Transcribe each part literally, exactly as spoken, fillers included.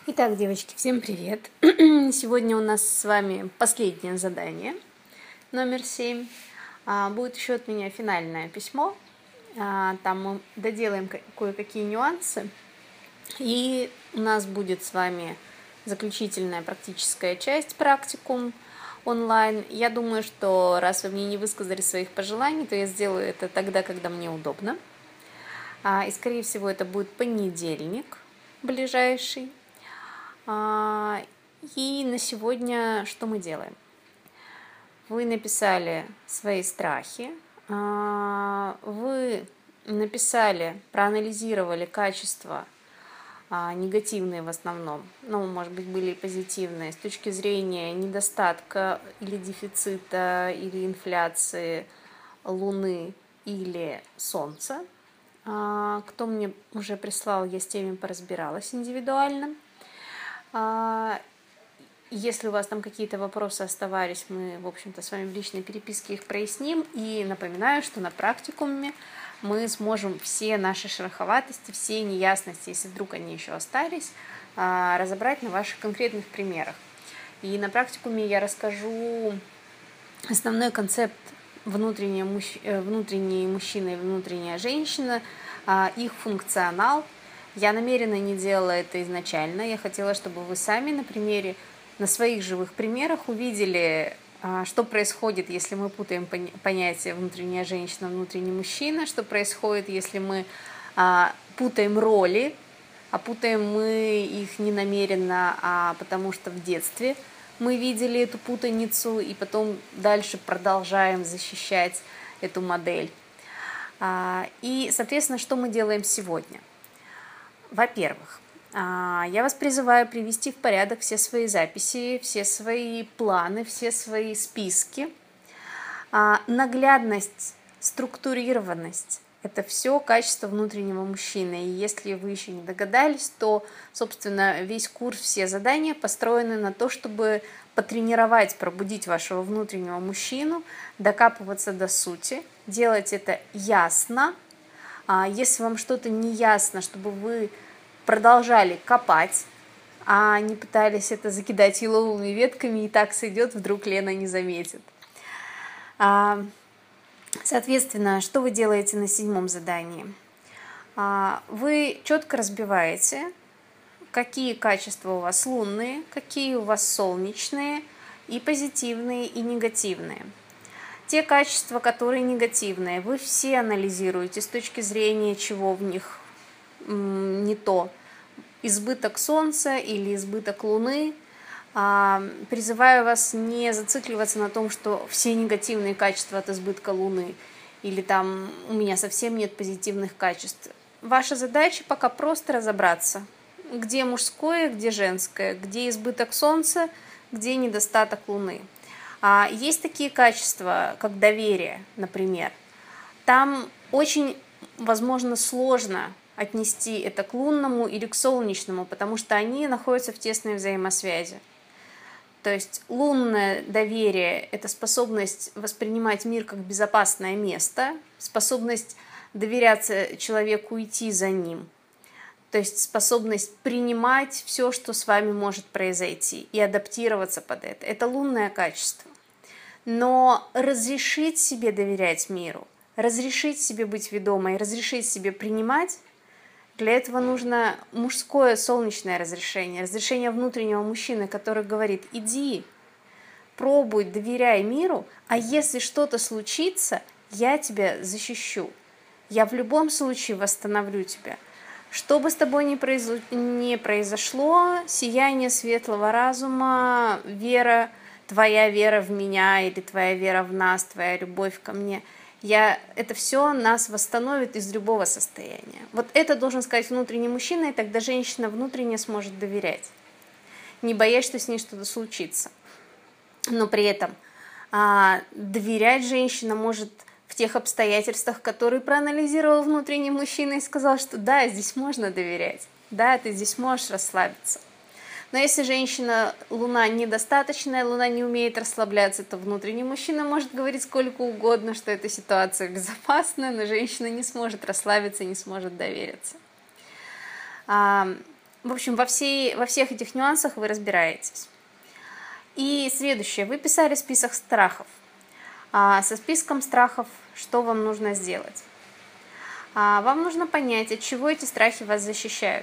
Итак, девочки, всем привет! Сегодня у нас с вами последнее задание, номер семь. Будет еще от меня финальное письмо. Там мы доделаем кое-какие нюансы. И у нас будет с вами заключительная практическая часть, практикум онлайн. Я думаю, что раз вы мне не высказали своих пожеланий, то я сделаю это тогда, когда мне удобно. И, скорее всего, это будет понедельник ближайший. И на сегодня что мы делаем? Вы написали свои страхи, вы написали, проанализировали качества, негативные в основном, ну, может быть, были и позитивные, с точки зрения недостатка или дефицита, или инфляции Луны или Солнца. Кто мне уже прислал, я с теми поразбиралась индивидуально. Если у вас там какие-то вопросы оставались, мы, в общем-то, с вами в личной переписке их проясним. И напоминаю, что на практикуме мы сможем все наши шероховатости, все неясности, если вдруг они еще остались, разобрать на ваших конкретных примерах. И на практикуме я расскажу основной концепт внутренний мужчина и внутренняя женщина, их функционал. Я намеренно не делала это изначально. Я хотела, чтобы вы сами на примере, на своих живых примерах увидели, что происходит, если мы путаем понятия внутренняя женщина, внутренний мужчина, что происходит, если мы путаем роли, а путаем мы их не намеренно, а потому что в детстве мы видели эту путаницу и потом дальше продолжаем защищать эту модель. И, соответственно, что мы делаем сегодня? Во-первых, я вас призываю привести в порядок все свои записи, все свои планы, все свои списки. Наглядность, структурированность – это все качество внутреннего мужчины. И если вы еще не догадались, то, собственно, весь курс, все задания построены на то, чтобы потренировать, пробудить вашего внутреннего мужчину, докапываться до сути, делать это ясно. Если вам что-то не ясно, чтобы вы продолжали копать, а не пытались это закидать еловыми ветками, и так сойдет, вдруг Лена не заметит. Соответственно, что вы делаете на седьмом задании? Вы четко разбиваете, какие качества у вас лунные, какие у вас солнечные, и позитивные, и негативные. Те качества, которые негативные, вы все анализируете с точки зрения, чего в них не то. Избыток Солнца или избыток Луны. Призываю вас не зацикливаться на том, что все негативные качества от избытка Луны или там у меня совсем нет позитивных качеств. Ваша задача пока просто разобраться, где мужское, где женское, где избыток Солнца, где недостаток Луны. Есть такие качества, как доверие, например. Там очень, возможно, сложно отнести это к лунному или к солнечному, потому что они находятся в тесной взаимосвязи. То есть лунное доверие – это способность воспринимать мир как безопасное место, способность доверяться человеку, идти за ним. То есть способность принимать все, что с вами может произойти, и адаптироваться под это. Это лунное качество. Но разрешить себе доверять миру, разрешить себе быть ведомой, разрешить себе принимать, для этого нужно мужское солнечное разрешение, разрешение внутреннего мужчины, который говорит: иди, пробуй, доверяй миру, а если что-то случится, я тебя защищу. Я в любом случае восстановлю тебя. Что бы с тобой ни произошло, сияние светлого разума, вера, твоя вера в меня или твоя вера в нас, твоя любовь ко мне, я, это все нас восстановит из любого состояния. Вот это должен сказать внутренний мужчина, и тогда женщина внутренне сможет доверять, не боясь, что с ней что-то случится. Но при этом а, доверять женщина может в тех обстоятельствах, которые проанализировал внутренний мужчина и сказал, что да, здесь можно доверять, да, ты здесь можешь расслабиться. Но если женщина, луна недостаточная, луна не умеет расслабляться, то внутренний мужчина может говорить сколько угодно, что эта ситуация безопасна, но женщина не сможет расслабиться, не сможет довериться. в общем, во, всей, во всех этих нюансах вы разбираетесь. И следующее. Вы писали список страхов. А со списком страхов что вам нужно сделать? А вам нужно понять, от чего эти страхи вас защищают.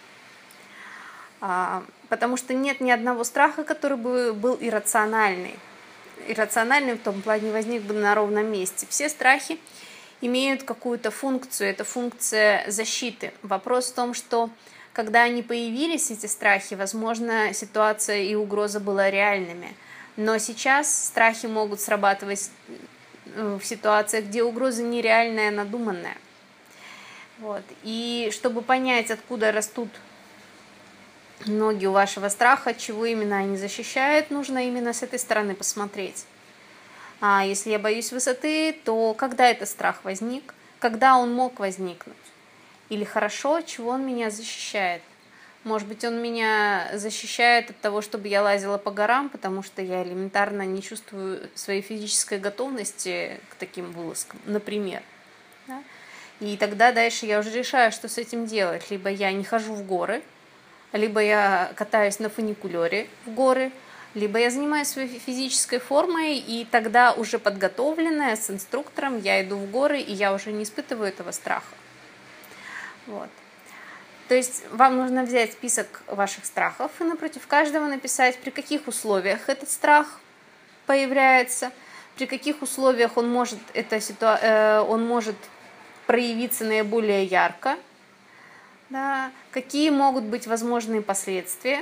А, потому что нет ни одного страха, который бы был иррациональный. Иррациональный в том плане возник бы на ровном месте. Все страхи имеют какую-то функцию, это функция защиты. Вопрос в том, что когда они появились, эти страхи, возможно, ситуация и угроза была реальными. Но сейчас страхи могут срабатывать в ситуациях, где угроза нереальная, надуманная. Вот. И чтобы понять, откуда растут ноги у вашего страха, чего именно они защищают, нужно именно с этой стороны посмотреть. А если я боюсь высоты, то когда этот страх возник? Когда он мог возникнуть? Или хорошо, чего он меня защищает? Может быть, он меня защищает от того, чтобы я лазила по горам, потому что я элементарно не чувствую своей физической готовности к таким вылазкам, например. Да? И тогда дальше я уже решаю, что с этим делать. Либо я не хожу в горы, либо я катаюсь на фуникулере в горы, либо я занимаюсь своей физической формой, и тогда уже подготовленная с инструктором я иду в горы, и я уже не испытываю этого страха. Вот. То есть вам нужно взять список ваших страхов и напротив каждого написать, при каких условиях этот страх появляется, при каких условиях он может, эта ситуа- э, он может проявиться наиболее ярко, да, какие могут быть возможные последствия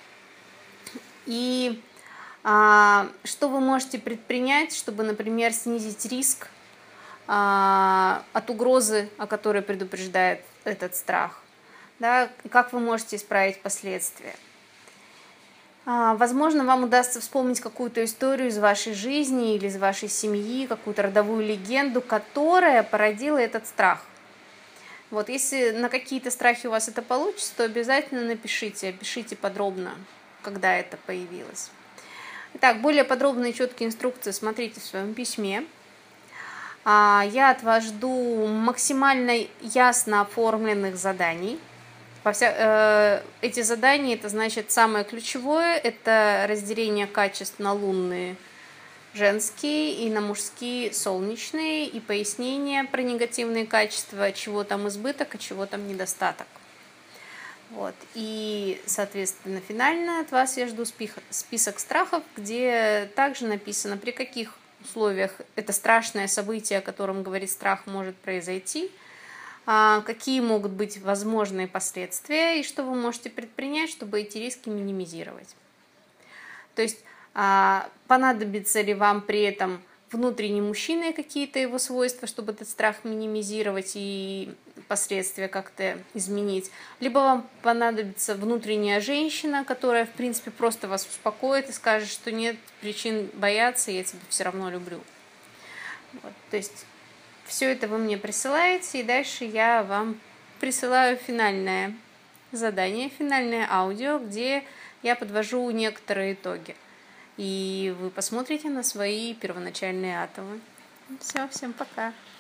и а, что вы можете предпринять, чтобы, например, снизить риск а, от угрозы, о которой предупреждает этот страх. Да, как вы можете исправить последствия. А, возможно, вам удастся вспомнить какую-то историю из вашей жизни или из вашей семьи, какую-то родовую легенду, которая породила этот страх. Вот, если на какие-то страхи у вас это получится, то обязательно напишите, опишите подробно, когда это появилось. Итак, более подробные и четкие инструкции смотрите в своем письме. Я от вас жду максимально ясно оформленных заданий. Эти задания, это значит самое ключевое, это разделение качеств на лунные, женские, и на мужские, солнечные, и пояснение про негативные качества, чего там избыток, а чего там недостаток. Вот. И, соответственно, финально от вас я жду список страхов, где также написано, при каких условиях это страшное событие, о котором говорит страх, может произойти, какие могут быть возможные последствия и что вы можете предпринять, чтобы эти риски минимизировать. То есть понадобится ли вам при этом внутренний мужчина и какие-то его свойства, чтобы этот страх минимизировать и последствия как-то изменить. Либо вам понадобится внутренняя женщина, которая, в принципе, просто вас успокоит и скажет, что нет причин бояться, я тебя все равно люблю. Вот. То есть все это вы мне присылаете, и дальше я вам присылаю финальное задание, финальное аудио, где я подвожу некоторые итоги. И вы посмотрите на свои первоначальные атомы. Все, всем пока.